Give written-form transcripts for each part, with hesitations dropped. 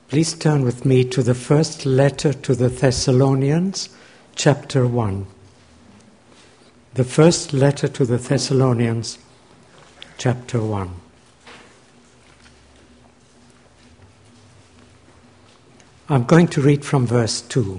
Please turn with me to the first letter to the Thessalonians, chapter 1. The first letter to the Thessalonians, chapter 1. I'm going to read from verse 2.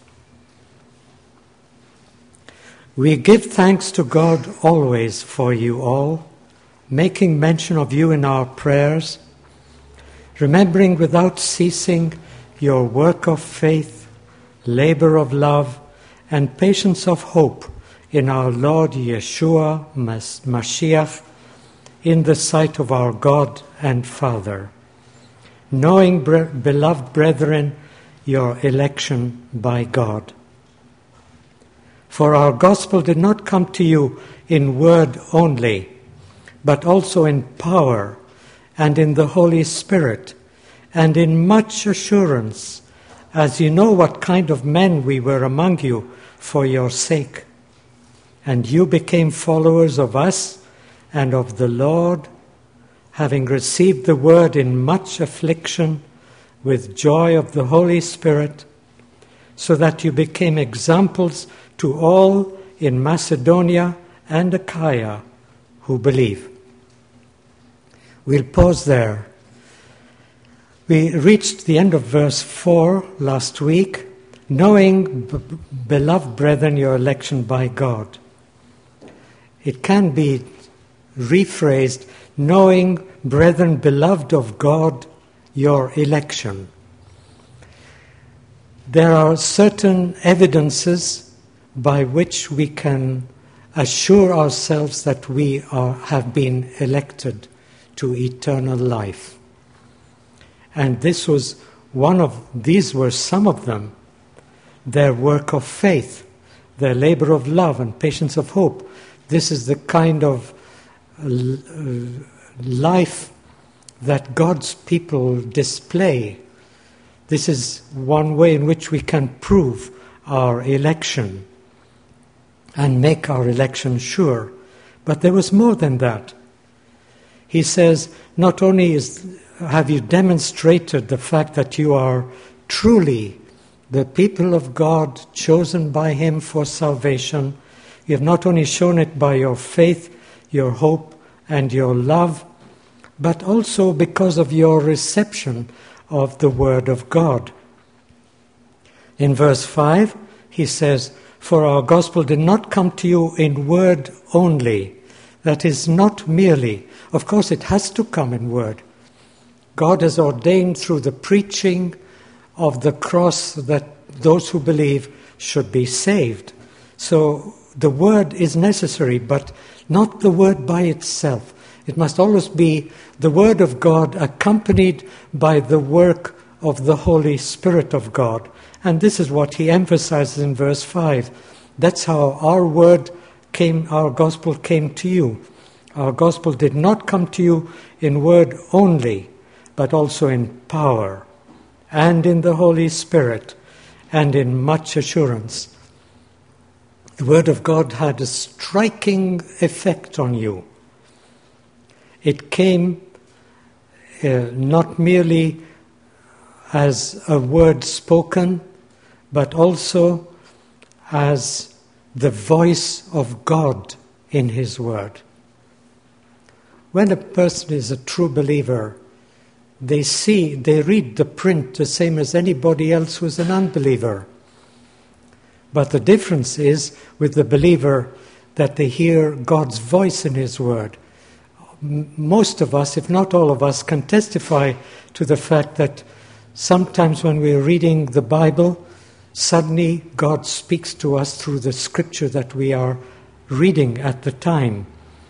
We give thanks to God always for you all, making mention of you in our prayers, remembering without ceasing your work of faith, labor of love, and patience of hope in our Lord Yeshua Mashiach, in the sight of our God and Father, knowing, beloved brethren, your election by God. For our gospel did not come to you in word only, but also in power and in the Holy Spirit, and in much assurance, as you know what kind of men we were among you for your sake. And you became followers of us and of the Lord, having received the word in much affliction with joy of the Holy Spirit, so that you became examples to all in Macedonia and Achaia who believe. We'll pause there. We reached the end of verse 4 last week, knowing, beloved brethren, your election by God. It can be rephrased, knowing, brethren, beloved of God, your election. There are certain evidences by which we can assure ourselves that we have been elected to eternal life. And these were some of them. Their work of faith, their labor of love and patience of hope. This is the kind of life that God's people display. This is one way in which we can prove our election and make our election sure. But there was more than that. He says, not only have you demonstrated the fact that you are truly the people of God, chosen by Him for salvation, you have not only shown it by your faith, your hope, and your love, but also because of your reception of the Word of God. In verse 5, he says, for our gospel did not come to you in word only. That is not merely, of course it has to come in word. God has ordained through the preaching of the cross that those who believe should be saved. So the word is necessary, but not the word by itself. It must always be the word of God accompanied by the work of the Holy Spirit of God. And this is what he emphasizes in verse 5. That's how our gospel came to you. Our gospel did not come to you in word only, but also in power, and in the Holy Spirit, and in much assurance. The word of God had a striking effect on you. It came not merely as a word spoken, but also as the voice of God in His word. When a person is a true believer, they read the print the same as anybody else who is an unbeliever. But the difference is with the believer that they hear God's voice in His word. Most of us, if not all of us, can testify to the fact that sometimes when we're reading the Bible, suddenly God speaks to us through the scripture that we are reading at the time.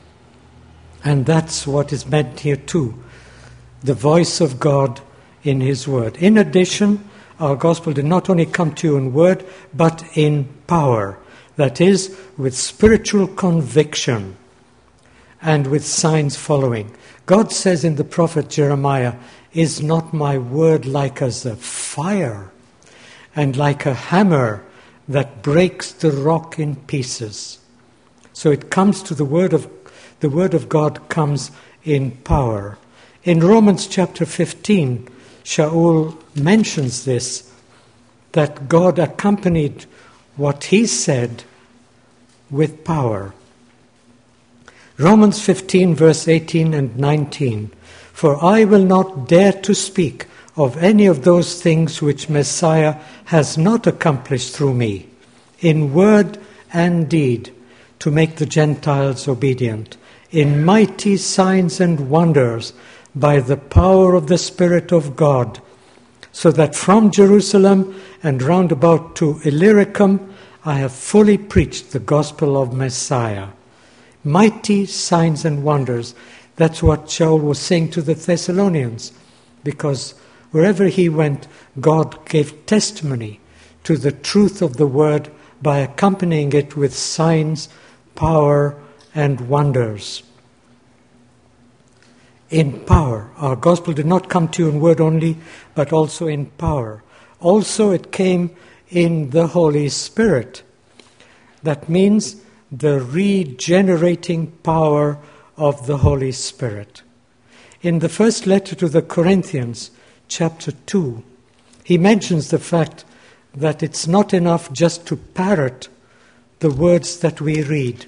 And that's what is meant here too, the voice of God in His word. In addition, our gospel did not only come to you in word, but in power. That is, with spiritual conviction and with signs following. God says in the prophet Jeremiah, is not my word like as a fire and like a hammer that breaks the rock in pieces? So it comes to the word of God comes in power. In Romans chapter 15, Shaul mentions this, that God accompanied what he said with power. Romans 15, verse 18 and 19. For I will not dare to speak of any of those things which Messiah has not accomplished through me, in word and deed, to make the Gentiles obedient, in mighty signs and wonders, by the power of the Spirit of God, so that from Jerusalem and round about to Illyricum I have fully preached the gospel of Messiah. Mighty signs and wonders. That's what Shaul was saying to the Thessalonians, because wherever he went, God gave testimony to the truth of the word by accompanying it with signs, power, and wonders. In power. Our gospel did not come to you in word only, but also in power. Also it came in the Holy Spirit. That means the regenerating power of the Holy Spirit. In the first letter to the Corinthians, chapter 2, he mentions the fact that it's not enough just to parrot the words that we read.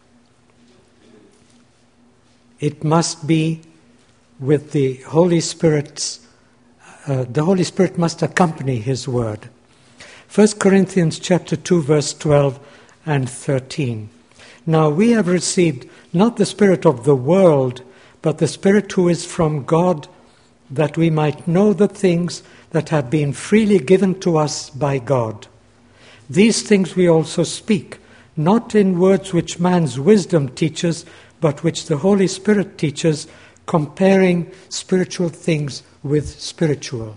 It must be with the Holy Spirit's, the Holy Spirit must accompany his word. 1 Corinthians chapter 2, verse 12 and 13. Now we have received not the spirit of the world, but the Spirit who is from God, that we might know the things that have been freely given to us by God. These things we also speak, not in words which man's wisdom teaches, but which the Holy Spirit teaches, comparing spiritual things with spiritual.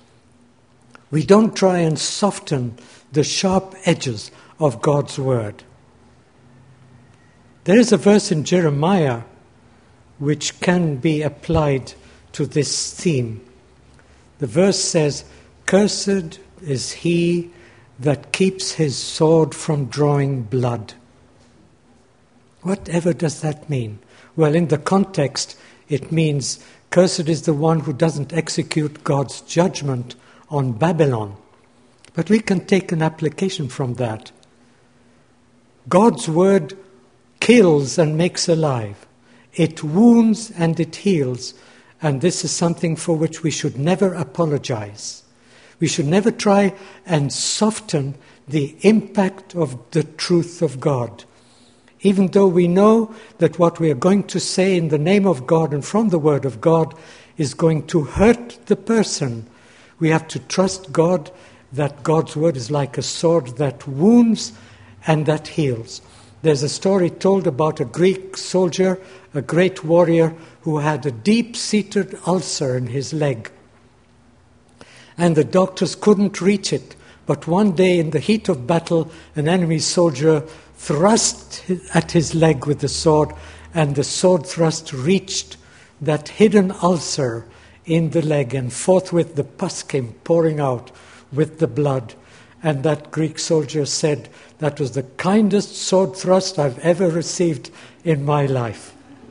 We don't try and soften the sharp edges of God's word. There is a verse in Jeremiah which can be applied to this theme. The verse says, "Cursed is he that keeps his sword from drawing blood." Whatever does that mean? Well, in the context, it means cursed is the one who doesn't execute God's judgment on Babylon. But we can take an application from that. God's word kills and makes alive. It wounds and it heals. And this is something for which we should never apologize. We should never try and soften the impact of the truth of God. Even though we know that what we are going to say in the name of God and from the word of God is going to hurt the person, we have to trust God that God's word is like a sword that wounds and that heals. There's a story told about a Greek soldier, a great warrior, who had a deep-seated ulcer in his leg. And the doctors couldn't reach it. But one day in the heat of battle, an enemy soldier thrust at his leg with the sword, and the sword thrust reached that hidden ulcer in the leg, and forthwith the pus came pouring out with the blood. And that Greek soldier said, "That was the kindest sword thrust I've ever received in my life."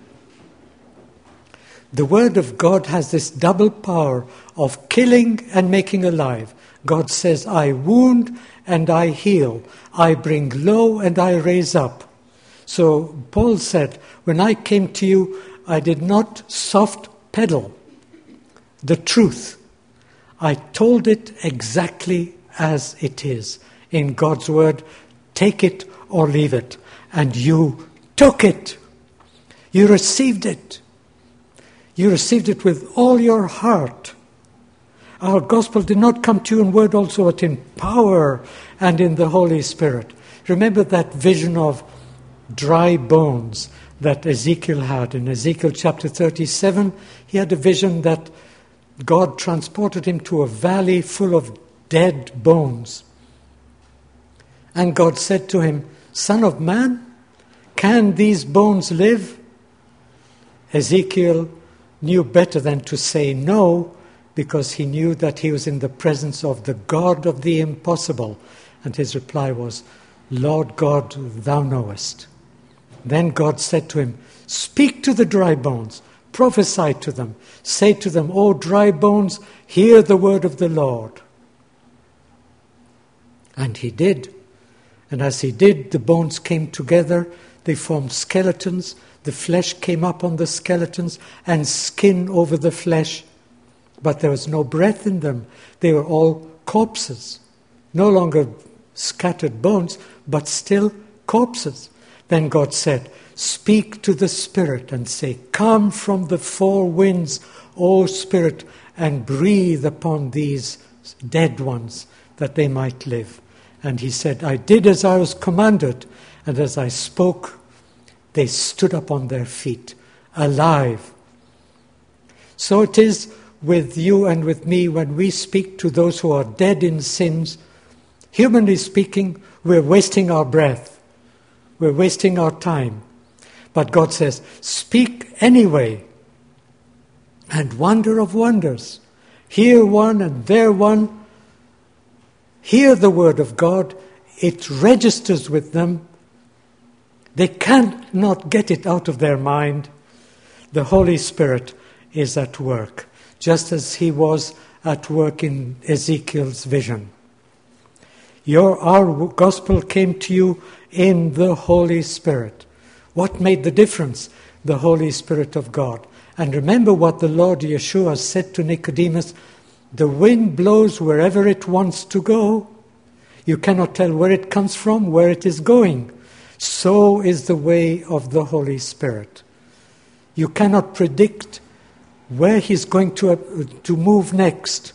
The word of God has this double power of killing and making alive. God says, "I wound and I heal. I bring low and I raise up." So Paul said, "When I came to you, I did not soft pedal the truth. I told it exactly as it is. In God's word, take it or leave it." And you took it. You received it. You received it with all your heart. Our gospel did not come to you in word also, but in power and in the Holy Spirit. Remember that vision of dry bones that Ezekiel had. In Ezekiel chapter 37, he had a vision that God transported him to a valley full of dead bones. And God said to him, "Son of man, can these bones live?" Ezekiel knew better than to say no, because he knew that he was in the presence of the God of the impossible. And his reply was, "Lord God, thou knowest." Then God said to him, "Speak to the dry bones." prophesy to them. Say to them, O dry bones, hear the word of the Lord. And he did. And as he did, the bones came together. They formed skeletons. The flesh came up on the skeletons and skin over the flesh. But there was no breath in them. They were all corpses. No longer scattered bones, but still corpses. Then God said, speak to the Spirit and say, come from the four winds, O Spirit, and breathe upon these dead ones, that they might live. And he said, I did as I was commanded, and as I spoke, they stood up on their feet, alive. So it is with you and with me when we speak to those who are dead in sins. Humanly speaking, we're wasting our breath. We're wasting our time. But God says, speak anyway. And wonder of wonders. Here one and there one. Hear the word of God. It registers with them. They cannot get it out of their mind. The Holy Spirit is at work, just as he was at work in Ezekiel's vision. Our gospel came to you in the Holy Spirit. What made the difference? The Holy Spirit of God. And remember what the Lord Yeshua said to Nicodemus, the wind blows wherever it wants to go. You cannot tell where it comes from, where it is going. So is the way of the Holy Spirit. You cannot predict where he's going to move next,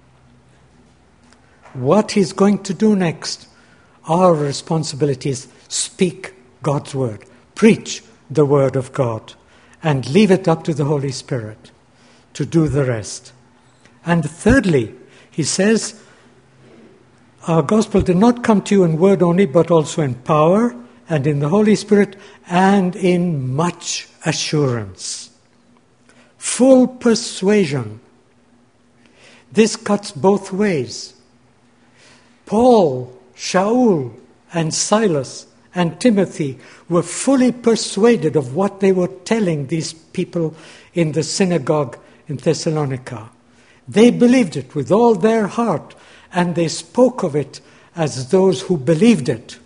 what he's going to do next. Our responsibility is speak God's word, preach the word of God, and leave it up to the Holy Spirit to do the rest. And thirdly, he says, our gospel did not come to you in word only, but also in power, and in the Holy Spirit, and in much assurance. Full persuasion. This cuts both ways. Paul, Shaul, and Silas, and Timothy were fully persuaded of what they were telling these people in the synagogue in Thessalonica. They believed it with all their heart, and they spoke of it as those who believed it.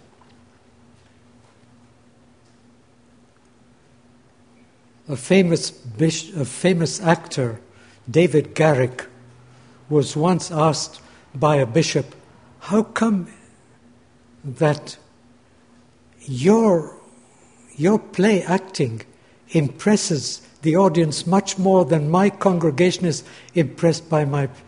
A famous actor, David Garrick, was once asked by a bishop, how come that your play acting impresses the audience much more than my congregation is impressed by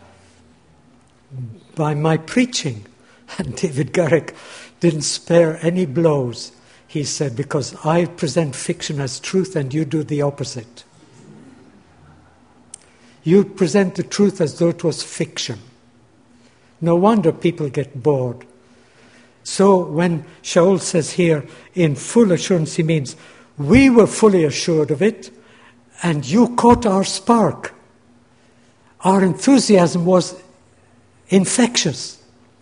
my preaching? And David Garrick didn't spare any blows. He said, because I present fiction as truth and you do the opposite. You present the truth as though it was fiction. No wonder people get bored. So when Shaul says here, in full assurance, he means, we were fully assured of it, and you caught our spark. Our enthusiasm was infectious.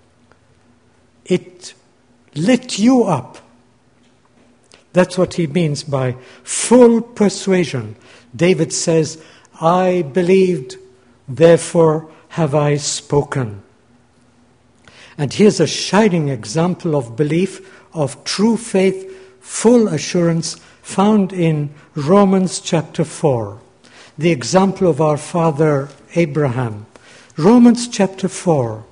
It lit you up. That's what he means by full persuasion. David says, I believed, therefore have I spoken. And here's a shining example of belief, of true faith, full assurance, found in Romans chapter 4. The example of our father Abraham. Romans chapter 4.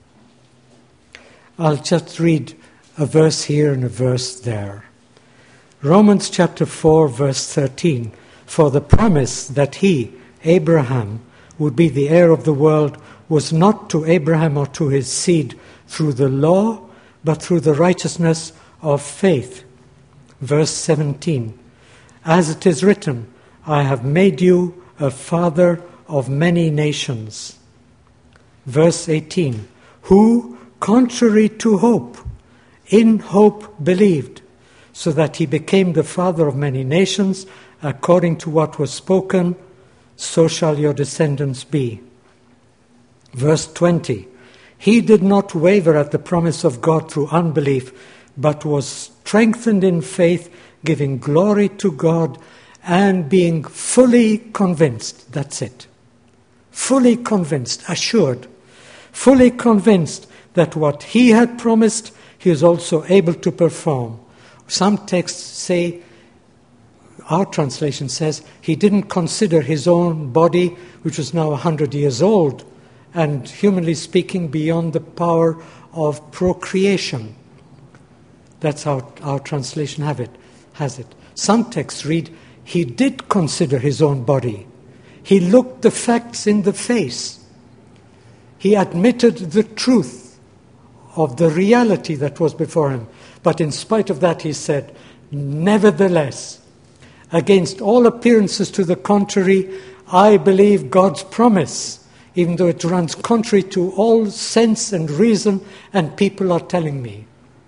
I'll just read a verse here and a verse there. Romans chapter 4, verse 13. For the promise that he, Abraham, would be the heir of the world was not to Abraham or to his seed through the law, but through the righteousness of faith. Verse 17. As it is written, I have made you a father of many nations. Verse 18. Who, contrary to hope, in hope believed, so that he became the father of many nations, according to what was spoken, so shall your descendants be. Verse 20. He did not waver at the promise of God through unbelief, but was strengthened in faith, giving glory to God, and being fully convinced. That's it. Fully convinced, assured, fully convinced that what he had promised, he is also able to perform. Some texts say, our translation says, he didn't consider his own body, which was now 100 years old, and humanly speaking, beyond the power of procreation. That's how our translation has it. Some texts read, he did consider his own body. He looked the facts in the face. He admitted the truth of the reality that was before him. But in spite of that, he said, nevertheless, against all appearances to the contrary, I believe God's promise, even though it runs contrary to all sense and reason, and people are telling me.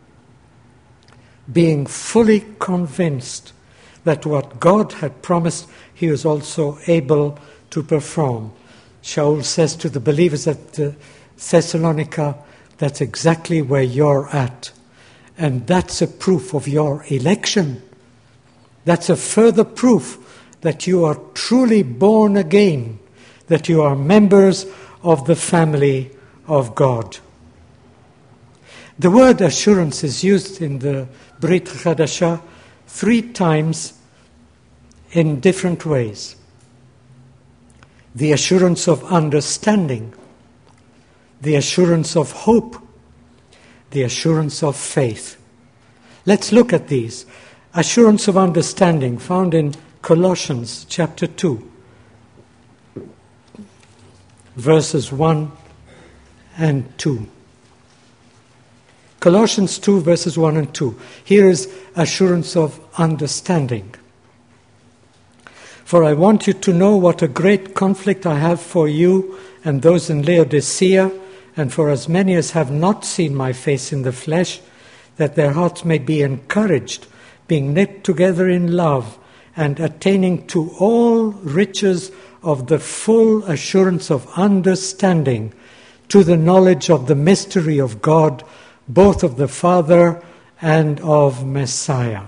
Being fully convinced that what God had promised, he was also able to perform. Shaul says to the believers at Thessalonica, that's exactly where you're at. And that's a proof of your election. That's a further proof that you are truly born again, that you are members of the family of God. The word assurance is used in the Brit Chadashah 3 times in different ways. The assurance of understanding, the assurance of hope, the assurance of faith. Let's look at these. Assurance of understanding, found in Colossians chapter 2, verses 1 and 2. Colossians 2, verses 1 and 2. Here is assurance of understanding. For I want you to know what a great conflict I have for you and those in Laodicea, and for as many as have not seen my face in the flesh, that their hearts may be encouraged, being knit together in love, and attaining to all riches of the full assurance of understanding, to the knowledge of the mystery of God, both of the Father and of Messiah.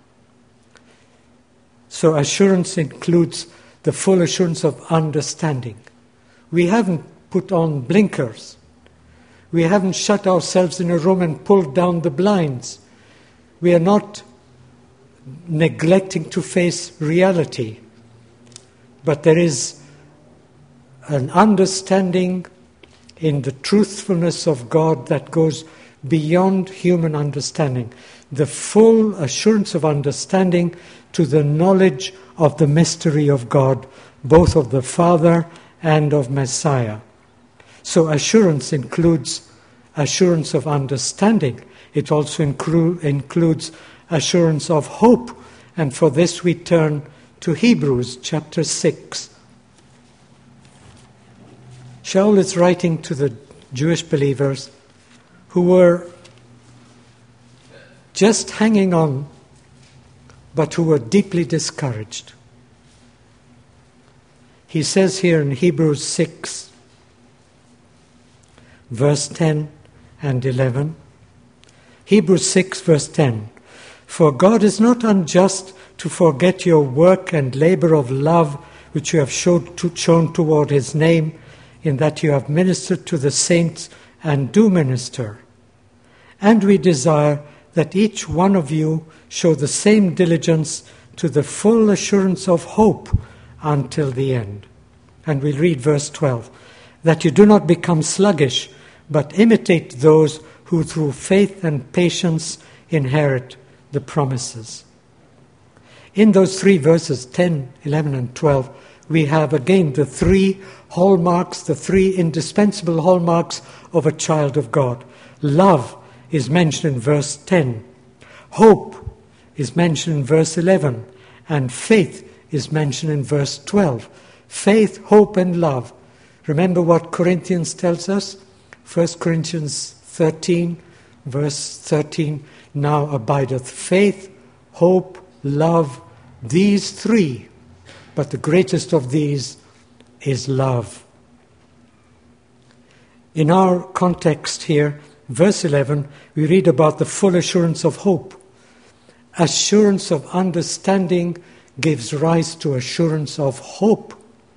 So assurance includes the full assurance of understanding. We haven't put on blinkers. We haven't shut ourselves in a room and pulled down the blinds. We are not neglecting to face reality. But there is an understanding in the truthfulness of God that goes beyond human understanding. The full assurance of understanding to the knowledge of the mystery of God, both of the Father and of Messiah. So assurance includes assurance of understanding. It also includes assurance of hope. And for this we turn to Hebrews chapter 6. Shaul is writing to the Jewish believers who were just hanging on, but who were deeply discouraged. He says here in Hebrews 6, verse 10 and 11, Hebrews 6, verse 10, for God is not unjust to forget your work and labor of love which you have shown toward his name, in that you have ministered to the saints and do minister. And we desire that each one of you show the same diligence to the full assurance of hope until the end. And we'll read verse 12. That you do not become sluggish, but imitate those who through faith and patience inherit the promises. In those 3 verses, 10, 11, and 12, we have again the 3 hallmarks, the 3 indispensable hallmarks of a child of God. Love is mentioned in verse 10. Hope is mentioned in verse 11. And faith is mentioned in verse 12. Faith, hope, and love. Remember what Corinthians tells us? 1 Corinthians 13, verse 13. Now abideth faith, hope, love, these 3. But the greatest of these is love. In our context here, verse 11, we read about the full assurance of hope. Assurance of understanding gives rise to assurance of hope.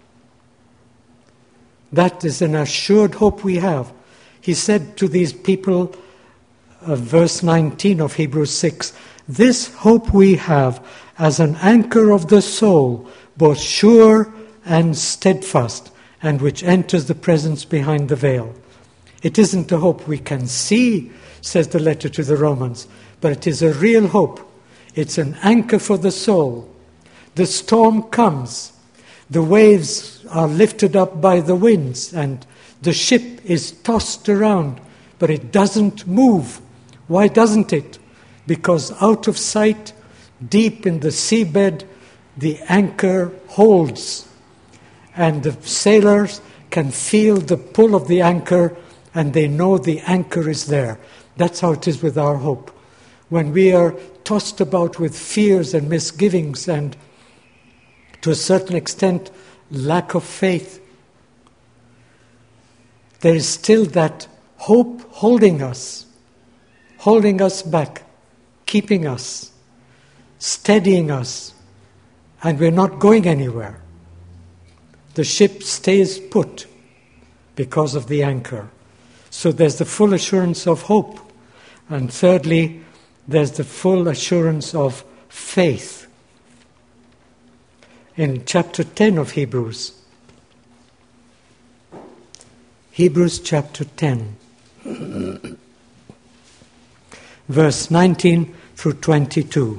That is an assured hope we have. He said to these people, verse 19 of Hebrews 6, "This hope we have as an anchor of the soul, both sure and steadfast, and which enters the presence behind the veil." It isn't a hope we can see, says the letter to the Romans, but it is a real hope. It's an anchor for the soul. The storm comes, the waves are lifted up by the winds, and the ship is tossed around, but it doesn't move. Why doesn't it? Because out of sight, deep in the seabed, the anchor holds. And the sailors can feel the pull of the anchor, and they know the anchor is there. That's how it is with our hope. When we are tossed about with fears and misgivings and, to a certain extent, lack of faith, there is still that hope holding us back, keeping us, steadying us, and we're not going anywhere. The ship stays put because of the anchor. So there's the full assurance of hope. And thirdly, there's the full assurance of faith. In chapter 10 of Hebrews chapter 10, verse 19 through 22.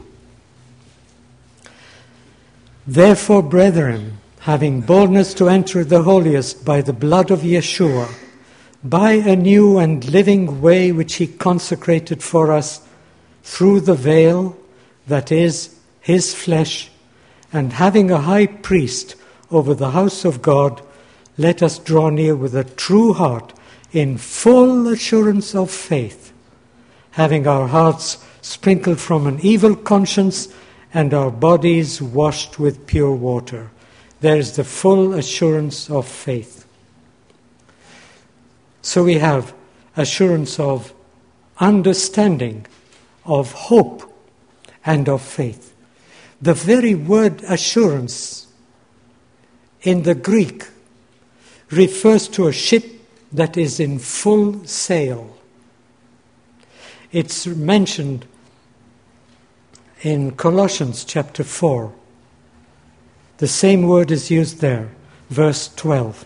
"Therefore, brethren, having boldness to enter the holiest by the blood of Yeshua, by a new and living way which he consecrated for us through the veil, that is, his flesh, and having a high priest over the house of God, let us draw near with a true heart in full assurance of faith, having our hearts sprinkled from an evil conscience and our bodies washed with pure water." There is the full assurance of faith. So we have assurance of understanding, of hope, and of faith. The very word assurance in the Greek refers to a ship that is in full sail. It's mentioned in Colossians chapter 4. The same word is used there, verse 12.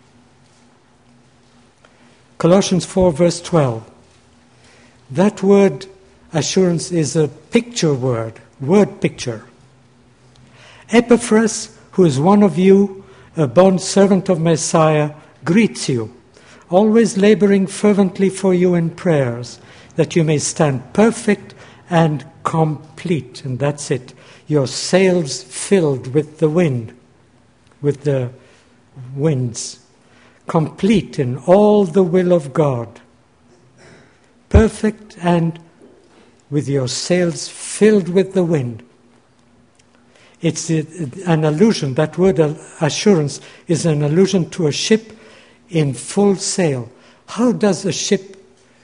Colossians 4, verse 12. That word assurance is a picture word picture. "Epaphras, who is one of you, a bondservant of Messiah, greets you, always laboring fervently for you in prayers, that you may stand perfect and complete." And that's it. Your sails filled with the wind, with the winds, complete in all the will of God, perfect and with your sails filled with the wind. It's an allusion, that word assurance is an allusion to a ship in full sail. How does a ship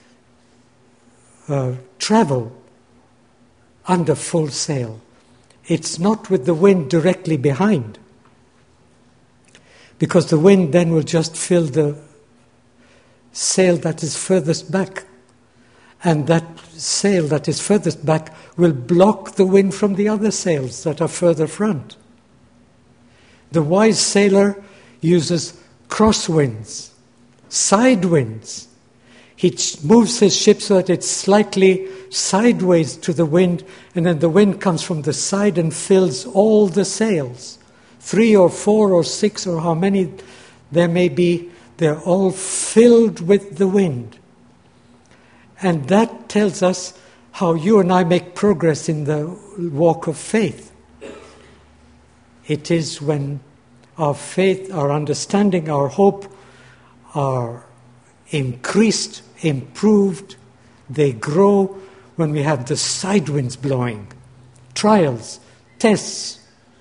travel under full sail? It's not with the wind directly behind, because the wind then will just fill the sail that is furthest back, and that sail that is furthest back will block the wind from the other sails that are further front. The wise sailor uses crosswinds, side winds. He moves his ship so that it's slightly sideways to the wind, and then the wind comes from the side and fills all the sails. 3 or 4 or 6 or how many there may be, they're all filled with the wind. And that tells us how you and I make progress in the walk of faith. It is when our faith, our understanding, our hope are increased, improved, they grow when we have the side winds blowing, trials, tests,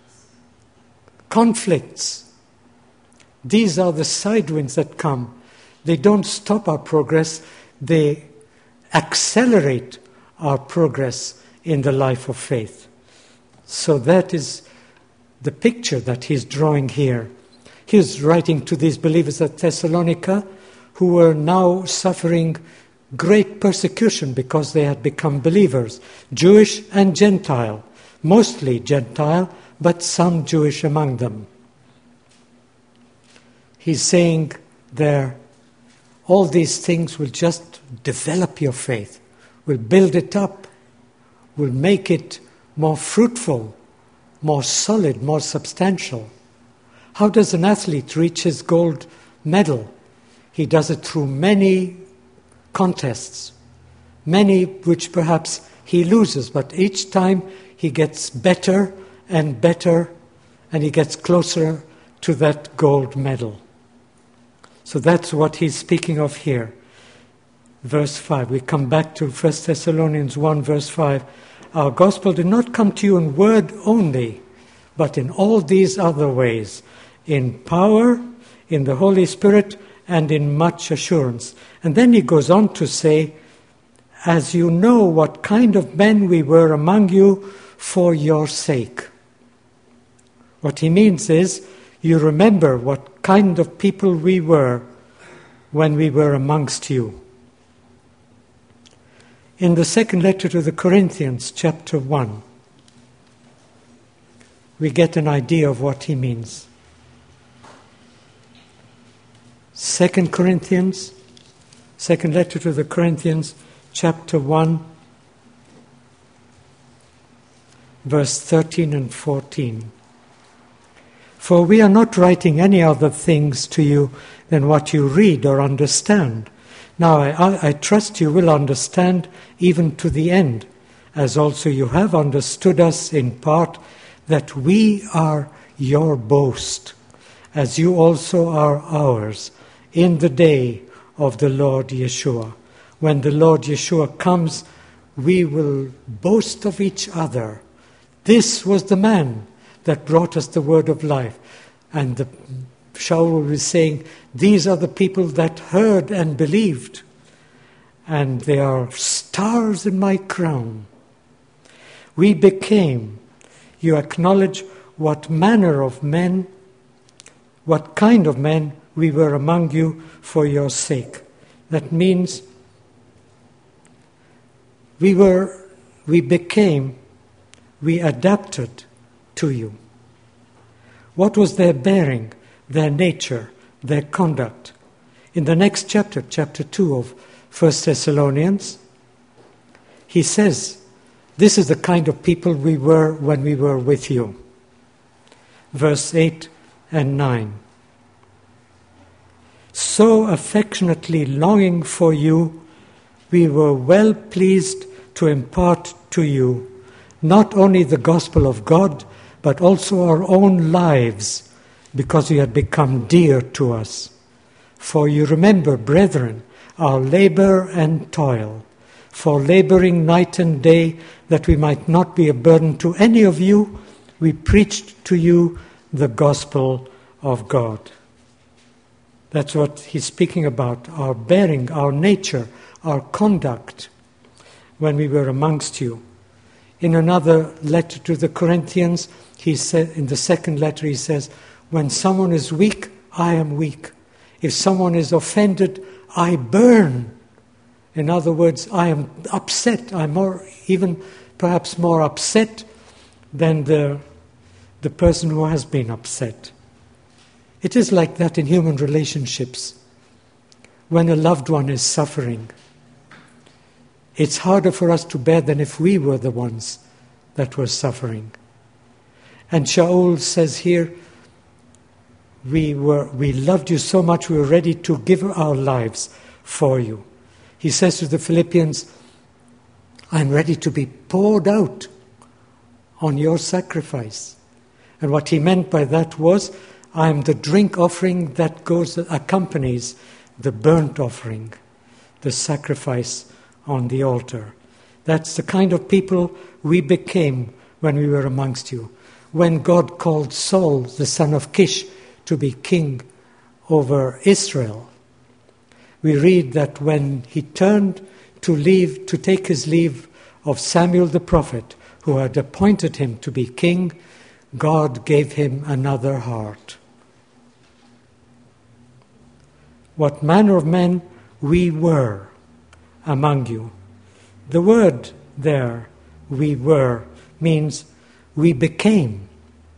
conflicts. These are the side winds that come. They don't stop our progress, they accelerate our progress in the life of faith. So that is the picture that he's drawing here. He's writing to these believers at Thessalonica who were now suffering great persecution because they had become believers, Jewish and Gentile, mostly Gentile, but some Jewish among them. He's saying there, all these things will just develop your faith, will build it up, will make it more fruitful, more solid, more substantial. How does an athlete reach his gold medal? He does it through many contests, many which perhaps he loses, but each time he gets better and better, and he gets closer to that gold medal. So that's what he's speaking of here. Verse 5, we come back to 1 Thessalonians 1, verse 5. Our gospel did not come to you in word only, but in all these other ways, in power, in the Holy Spirit, and in much assurance. And then he goes on to say, as you know what kind of men we were among you for your sake. What he means is, you remember what kind of people we were when we were amongst you. In the second letter to the Corinthians, chapter 1, we get an idea of what he means. 2 Corinthians, second letter to the Corinthians, chapter 1, verse 13 and 14. For we are not writing any other things to you than what you read or understand. Now I trust you will understand even to the end, as also you have understood us in part, that we are your boast, as you also are ours, in the day of the Lord Yeshua. When the Lord Yeshua comes, we will boast of each other. This was the man that brought us the word of life. And Shaul was saying, these are the people that heard and believed, and they are stars in my crown. We became, you acknowledge what manner of men, what kind of men we were among you for your sake. That means we became, we adapted to you. What was their bearing, their nature, their conduct? In the next chapter, chapter 2 of 1 Thessalonians, he says, this is the kind of people we were when we were with you. Verse 8 and 9. So affectionately longing for you, we were well pleased to impart to you not only the gospel of God, but also our own lives, because you had become dear to us. For you remember, brethren, our labor and toil, for laboring night and day, that we might not be a burden to any of you, we preached to you the gospel of God. That's what he's speaking about, our bearing, our nature, our conduct, when we were amongst you. In another letter to the Corinthians, he said, in the second letter he says, when someone is weak, I am weak. If someone is offended, I burn. In other words, I am upset. I'm perhaps more upset than the person who has been upset. It is like that in human relationships. When a loved one is suffering, it's harder for us to bear than if we were the ones that were suffering. And Shaul says here, we loved you so much, we were ready to give our lives for you. He says to the Philippians, I'm ready to be poured out on your sacrifice. And what he meant by that was, I am the drink offering that accompanies the burnt offering, the sacrifice on the altar. That's the kind of people we became when we were amongst you. When God called Saul, the son of Kish, to be king over Israel, we read that when he turned to take his leave of Samuel the prophet, who had appointed him to be king, God gave him another heart. What manner of men we were among you. The word there, we were, means we became.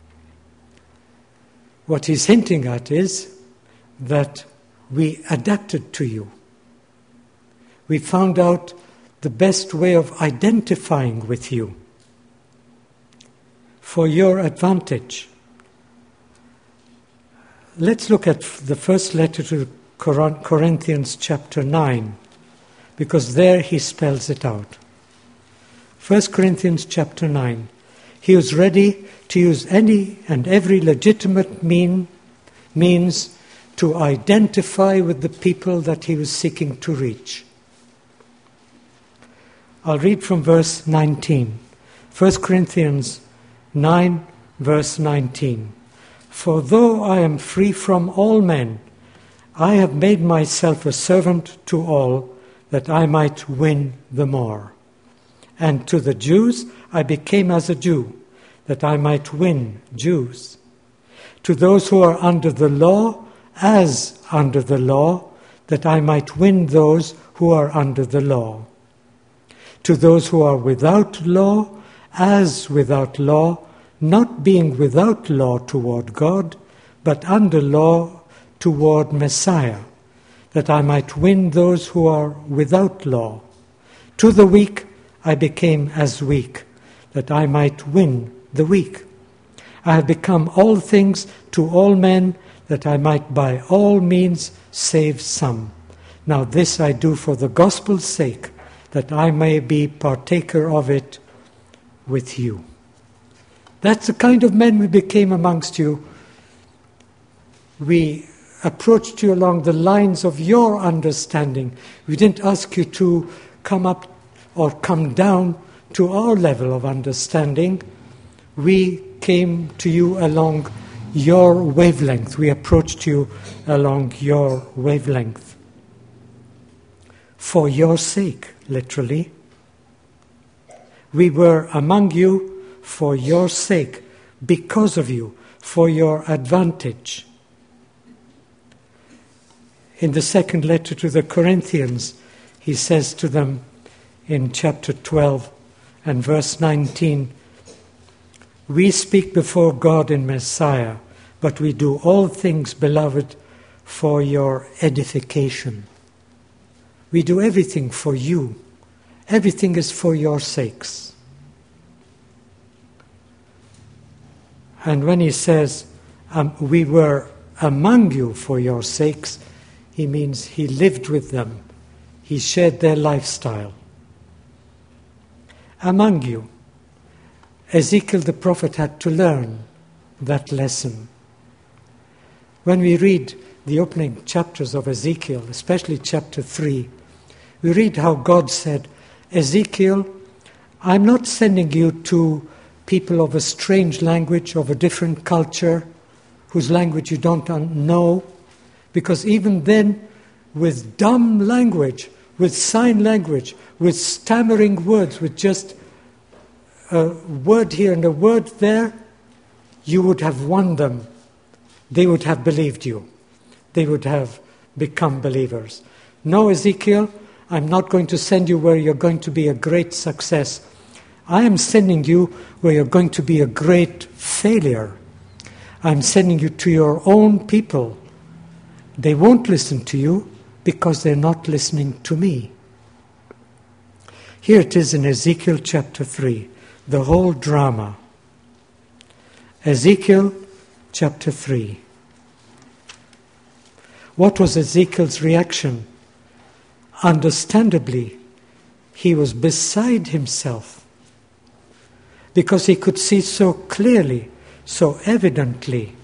What he's hinting at is that we adapted to you. We found out the best way of identifying with you for your advantage. Let's look at the first letter to Corinthians chapter 9, because there he spells it out. 1 Corinthians chapter 9. He was ready to use any and every legitimate means to identify with the people that he was seeking to reach. I'll read from verse 19. 1 Corinthians 9, verse 19. For though I am free from all men, I have made myself a servant to all, that I might win the more. And to the Jews I became as a Jew, that I might win Jews. To those who are under the law, as under the law, that I might win those who are under the law. To those who are without law, as without law, not being without law toward God, but under law toward Messiah, that I might win those who are without law. To the weak I became as weak, that I might win the weak. I have become all things to all men, that I might by all means save some. Now this I do for the gospel's sake, that I may be partaker of it with you. That's the kind of men we became amongst you. We approached you along the lines of your understanding. We didn't ask you to come up or come down to our level of understanding. We came to you along your wavelength. We approached you along your wavelength. For your sake, literally. We were among you for your sake, because of you, for your advantage. In the second letter to the Corinthians, he says to them in chapter 12 and verse 19, we speak before God in Messiah, but we do all things, beloved, for your edification. We do everything for you. Everything is for your sakes. And when he says, we were among you for your sakes, he means he lived with them. He shared their lifestyle. Among you. Ezekiel the prophet had to learn that lesson. When we read the opening chapters of Ezekiel, especially chapter 3, we read how God said, Ezekiel, I'm not sending you to people of a strange language, of a different culture, whose language you don't know, because even then, with dumb language, with sign language, with stammering words, with just a word here and a word there, you would have won them. They would have believed you. They would have become believers. No, Ezekiel, I'm not going to send you where you're going to be a great success. I am sending you where you're going to be a great failure. I'm sending you to your own people. They won't listen to you because they're not listening to me. Here it is in Ezekiel chapter 3, the whole drama. Ezekiel chapter 3. What was Ezekiel's reaction? Understandably, he was beside himself because he could see so clearly, so evidently,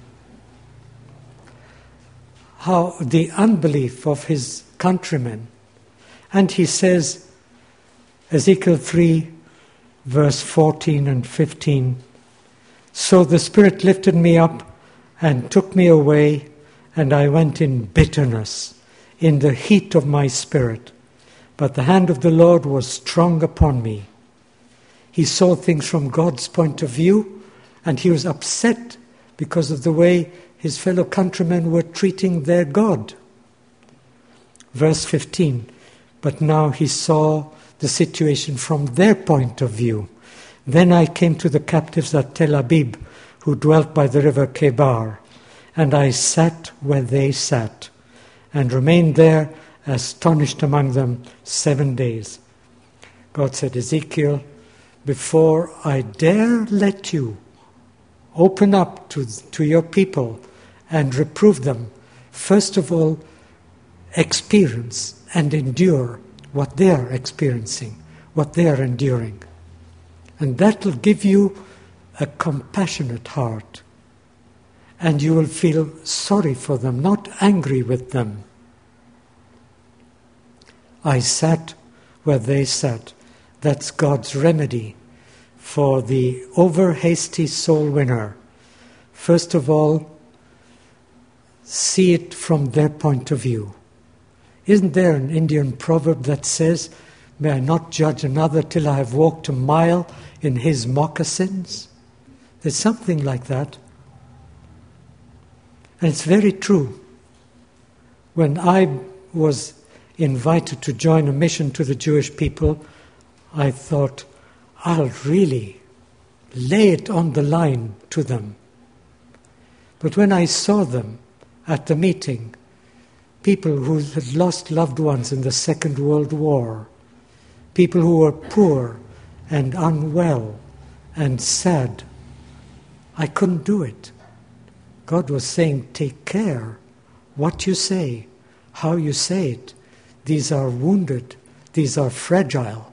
how the unbelief of his countrymen. And he says, Ezekiel 3, verse 14 and 15, so the Spirit lifted me up and took me away, and I went in bitterness, in the heat of my spirit. But the hand of the Lord was strong upon me. He saw things from God's point of view. And he was upset because of the way his fellow countrymen were treating their God. Verse 15, but now he saw the situation from their point of view. Then I came to the captives at Tel Abib, who dwelt by the river Kebar, and I sat where they sat, and remained there astonished among them 7 days. God said, Ezekiel, before I dare let you open up to your people and reprove them, first of all, experience and endure what they are experiencing, what they are enduring. And that will give you a compassionate heart. And you will feel sorry for them, not angry with them. I sat where they sat. That's God's remedy for the over-hasty soul winner. First of all, see it from their point of view. Isn't there an Indian proverb that says, may I not judge another till I have walked a mile in his moccasins? There's something like that. And it's very true. When I was invited to join a mission to the Jewish people, I thought, I'll really lay it on the line to them. But when I saw them at the meeting, people who had lost loved ones in the Second World War, people who were poor and unwell and sad, I couldn't do it. God was saying, take care what you say, how you say it. These are wounded, these are fragile.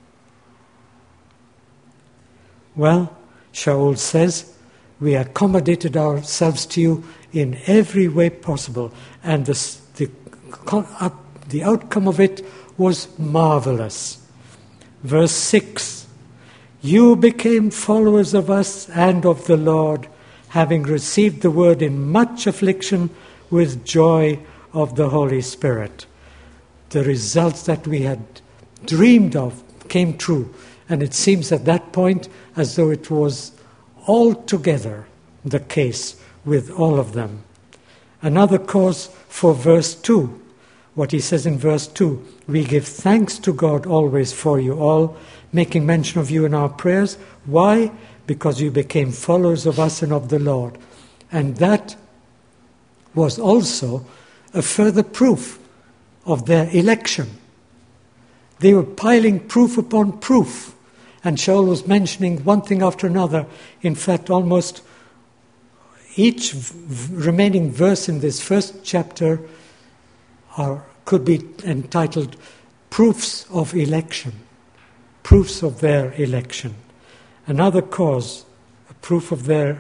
Well, Shaul says, we accommodated ourselves to you in every way possible, and the outcome of it was marvelous. Verse 6, you became followers of us and of the Lord, having received the word in much affliction with joy of the Holy Spirit. The results that we had dreamed of came true, and it seems at that point as though it was altogether the case with all of them. Another cause for verse 2, what he says in verse 2, we give thanks to God always for you all, making mention of you in our prayers. Why? Because you became followers of us and of the Lord. And that was also a further proof of their election. They were piling proof upon proof. And Shaul was mentioning one thing after another. In fact, almost each remaining verse in this first chapter could be entitled Proofs of Election. Proofs of their election. Another cause, a proof of the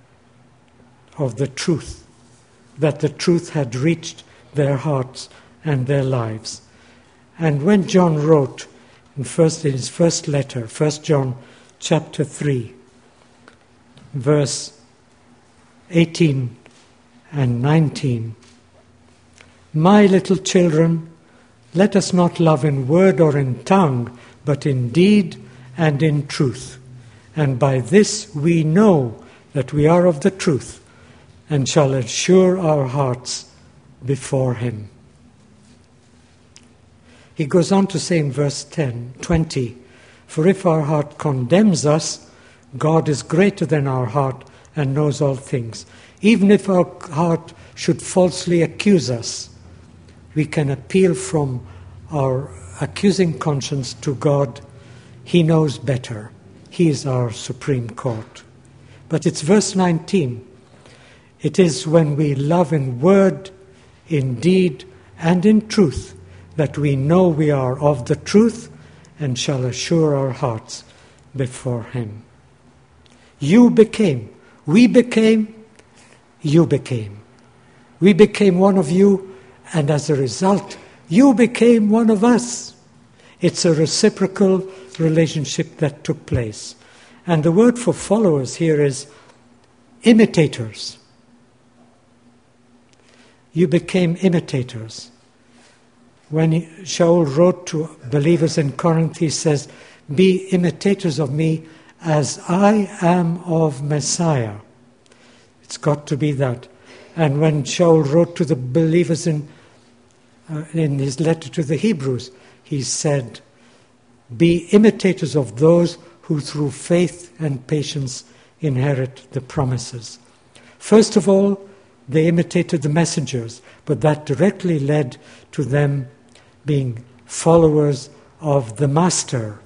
truth, that the truth had reached their hearts and their lives. And when John wrote in his first letter, 1 John chapter 3, verse 18 and 19, my little children, let us not love in word or in tongue, but in deed and in truth. And by this we know that we are of the truth, and shall assure our hearts before him. He goes on to say in verse 20, for if our heart condemns us, God is greater than our heart and knows all things. Even if our heart should falsely accuse us, we can appeal from our accusing conscience to God. He knows better. He is our supreme court. But it's verse 19. It is when we love in word, in deed, and in truth that we know we are of the truth and shall assure our hearts before him. You became, we became, you became. We became one of you, and as a result, you became one of us. It's a reciprocal relationship that took place. And the word for followers here is imitators. You became imitators. When Shaul wrote to believers in Corinth, he says, be imitators of me as I am of Messiah. It's got to be that. And when Shaul wrote to the believers in his letter to the Hebrews, he said, be imitators of those who through faith and patience inherit the promises. First of all, they imitated the messengers, but that directly led to them being followers of the Master.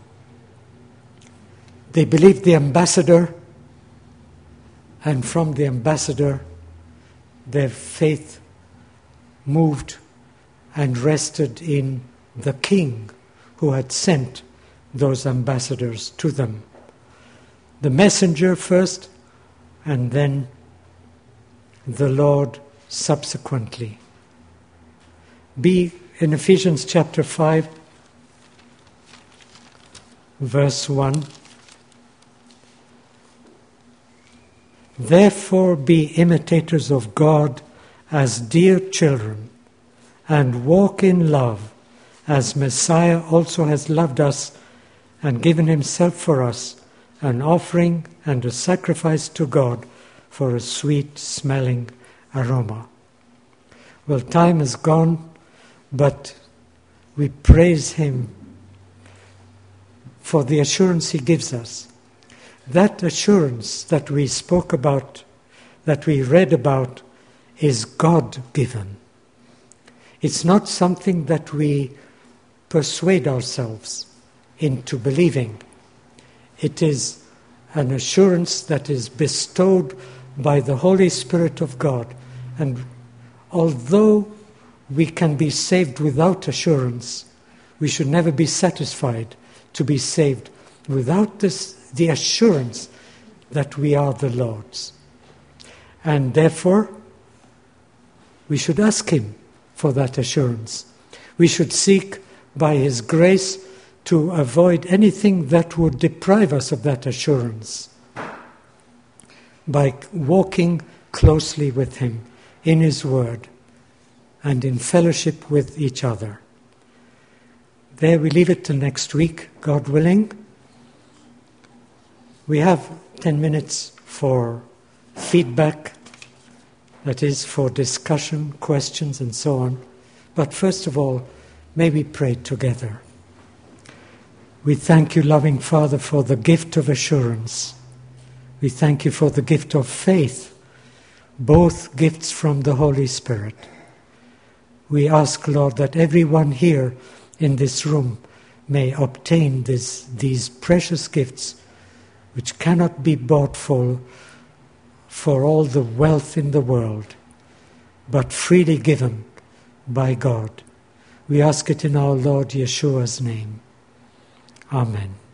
They believed the ambassador, and from the ambassador, their faith moved and rested in the King who had sent those ambassadors to them. The messenger first, and then the Lord subsequently. Be in Ephesians chapter 5, verse 1. Therefore be imitators of God as dear children, and walk in love, as Messiah also has loved us and given himself for us, an offering and a sacrifice to God for a sweet-smelling aroma. Well, time is gone, but we praise him for the assurance he gives us. That assurance that we spoke about, that we read about, is God-given. It's not something that we persuade ourselves into believing. It is an assurance that is bestowed by the Holy Spirit of God. And although we can be saved without assurance, we should never be satisfied to be saved without the assurance that we are the Lord's. And therefore, we should ask him for that assurance. We should seek by his grace to avoid anything that would deprive us of that assurance by walking closely with him in his word and in fellowship with each other. There we leave it till next week, God willing. We have 10 minutes for feedback, that is, for discussion, questions, and so on. But first of all, may we pray together. We thank you, loving Father, for the gift of assurance. We thank you for the gift of faith, both gifts from the Holy Spirit. We ask, Lord, that everyone here in this room may obtain these precious gifts which cannot be bought for all the wealth in the world, but freely given by God. We ask it in our Lord Yeshua's name. Amen.